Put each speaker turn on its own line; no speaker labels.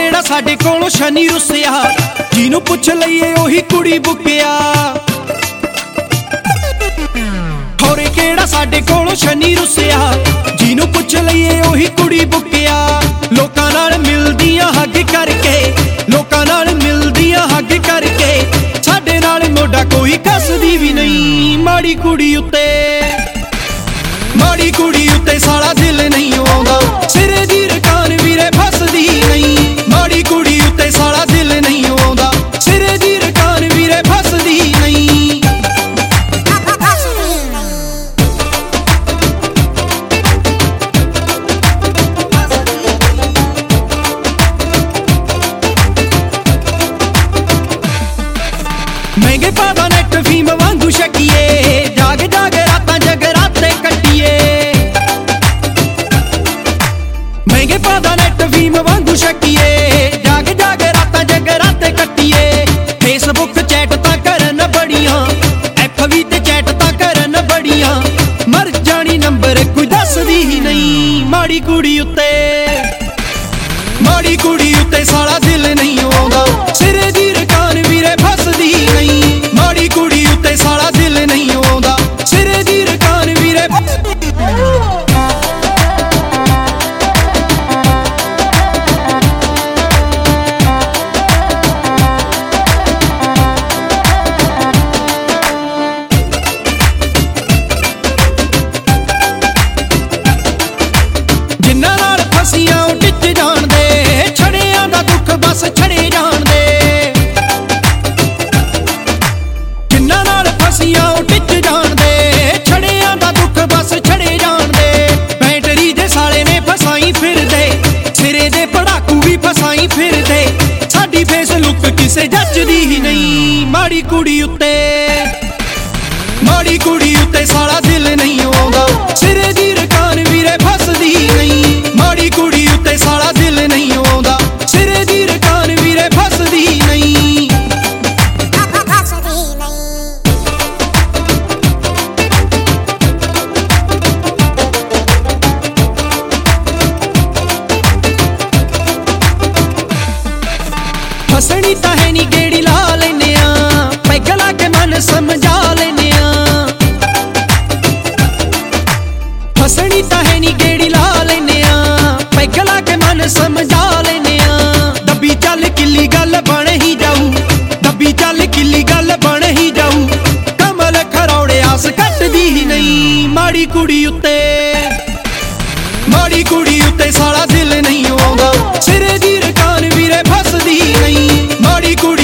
ਕਿਹੜਾ ਸਾਡੇ ਕੋਲੋਂ ਸ਼ਨੀ ਰੁੱਸਿਆ, ਜਿਹਨੂੰ ਪੁੱਛ ਲਈਏ ਉਹੀ ਕੁੜੀ ਬੁੱਕਿਆ। ਹੋਰੇ ਕਿਹੜਾ ਸਾਡੇ ਕੋਲੋਂ ਸ਼ਨੀ ਰੁੱਸਿਆ, ਜਿਹਨੂੰ ਪੁੱਛ ਲਈਏ ਉਹੀ ਕੁੜੀ ਬੁੱਕਿਆ। ਲੋਕਾਂ ਨਾਲ ਮਿਲਦੀਆਂ ਹੱਗ ਕਰਕੇ, ਲੋਕਾਂ ਨਾਲ ਮਿਲਦੀਆਂ ਹੱਗ ਕਰਕੇ, ਸਾਡੇ ਨਾਲ ਮੋਢਾ ਕੋਈ ਕੱਸਦੀ ਵੀ ਨਹੀਂ। ਮਾੜੀ ਕੁੜੀ ਉੱਤੇ, ਮਾੜੀ ਕੁੜੀ ਉੱਤੇ ਸਾਲਾ ਦਿਲ ਨਹੀਂ ਆਉਂਦਾ, ਸਿਰੇ ਦੀ ਰਕਾਨ ਵੀਰੇ ਫਸਦੀ ਨਹੀਂ। ਮਾੜੀ ਕੁੜੀ ਉੱਤੇ ਸਾਲਾ ਦਿਲ ਨਹੀਂ ਆਉਂਦਾ, ਸਿਰੇ ਦੀ ਰਕਾਨ ਵੀਰੇ ਫਸਦੀ ਨਹੀਂ। ਮਹਿੰਗੇ ਪਾਦਾ ਨੈਟ ਫੀਮ ਵਾਂਗੂ ਛਕੀਏ, ਜਾਗ ਜਾਗ ਰਾਤਾਂ ਜਗਰਾਤੇ ਕੱਟੀਏ। ਮਹਿੰਗੇ ਪਾਦਾ ਨੈਟ ਫੀਮ ਵਾਂਗੂ ਛਕੀਏ, ਜਾਗ ਜਾਗ ਰਾਤਾਂ ਜਗਰਾਤੇ ਕੱਟੀਏ। ਫੇਸਬੁੱਕ ਚੈਟ ਤਾਂ ਕਰਨ ਬੜੀਆਂ, FB ਤੇ ਚੈਟ ਤਾਂ ਕਰਨ ਬੜੀਆਂ, ਮਰ ਜਾਣੀ ਨੰਬਰ ਕੋਈ ਦੱਸਦੀ ਹੀ ਨਹੀਂ। ਮਾੜੀ ਕੁੜੀ ਉੱਤੇ, ਮਾੜੀ ਕੁੜੀ ਉੱਤੇ ਸਾਲਾ ਦਿਲ ਨਹੀਂ ਆਉਂਦਾ, ਸਿਰੇ ਦੀ ਰਕਾਨ ਵੀਰੇ ਫਸਦੀ ਨਹੀਂ। ਮਾੜੀ ਕੁੜੀ ਉੱਤੇ ਸਾਲਾ ਦਿਲ ਨਹੀਂ ਆਉਂਦਾ, ਸਿਰੇ ਦੀ ਰਕਾਨ ਵੀਰੇ ਫਸਦੀ ਨਹੀਂ। ਜਿੰਨਾਂ ਨਾਲ ਫਸੀਆਂ ਉਹ ਟਿੱਚ ਜਾਣਦੇ, ਛੜਿਆਂ ਦਾ ਦੁੱਖ ਬਸ ਛੜੇ ਜਾਣਦੇ। ਜਿੰਨਾਂ ਨਾਲ ਫਸੀਆਂ ਉਹ ਟਿੱਚ ਜਾਣਦੇ, ਛੜਿਆਂ ਦਾ ਦੁੱਖ ਬਸ ਛੜੇ ਜਾਣਦੇ। ਬੈਟਰੀ ਦੇ ਸਾਲੇ ਨੇ ਫਸਾਈ ਫਿਰਦੇ, ਸਿਰੇ ਦੇ ਪੜਾਕੂ ਵੀ ਫਸਾਈ ਫਿਰਦੇ। ਸਾਡੀ ਫੇਸ ਲੁੱਕ ਕਿਸੇ ਜੱਜਦੀ ਹੀ ਨਹੀਂ। ਮਾੜੀ ਕੁੜੀ ਉੱਤੇ, ਮਾੜੀ ਕੁੜੀ ਉੱਤੇ ਸਾਲਾ ਦਿਲ ਨਹੀਂ ਆਉਂਦਾ, ਸਿਰੇ ਦੀ ਰਕਾਨ ਵੀਰੇ ਫਸਦੀ ਨਹੀਂ। ਮਾੜੀ ਕੁੜੀ ਉੱਤੇ ਸਾਲਾ ਦਿਲ ਨਹੀਂ ਆਉਂਦਾ, ਸਿਰੇ ਦੀ ਰਕਾਨ ਵੀਰੇ ਫਸਦੀ ਨਹੀਂ। ਹੱਸਣੀ ਤਾਂ ਹੈ ਨੀ ਗੇੜੀ ਲਾ ਲੈਨੇ ਆ, ਪੈਗ ਲਾ ਕੇ ਮਨ ਸਮਝਾ ਲੈਨੇ ਆ। ਹੱਸਣੀ ਤਾਂ ਹੈ ਨੀ ਗੇੜੀ ਲਾ ਲੈਨੇ ਆ, ਪੈਗ ਲਾ ਕੇ ਮਨ ਸਮਝਾ ਲੈਨੇ ਆ। ਦੱਬੀ ਚੱਲ ਕਿੱਲੀ ਗੱਲ ਬਣ ਹੀ ਜਾਊ, ਦੱਬੀ ਚੱਲ ਕਿੱਲੀ ਗੱਲ ਬਣ ਹੀ ਜਾਊ। ਕਮਲ ਖਰੌੜੇ ਆਸ ਕੱਟਦੀ ਹੀ ਨਹੀਂ। ਮਾੜੀ ਕੁੜੀ ਉੱਤੇ, ਮਾੜੀ ਕੁੜੀ ਉੱਤੇ ਸਾਲਾ ਦਿਲ ਨਹੀਂ ਆਉਂਦਾ, ਸਿਰੇ ਦੀ ਰਕਾਨ ਵੀਰੇ ਫਸਦੀ ਨਹੀਂ। ਮਾੜੀ ਕੁੜੀ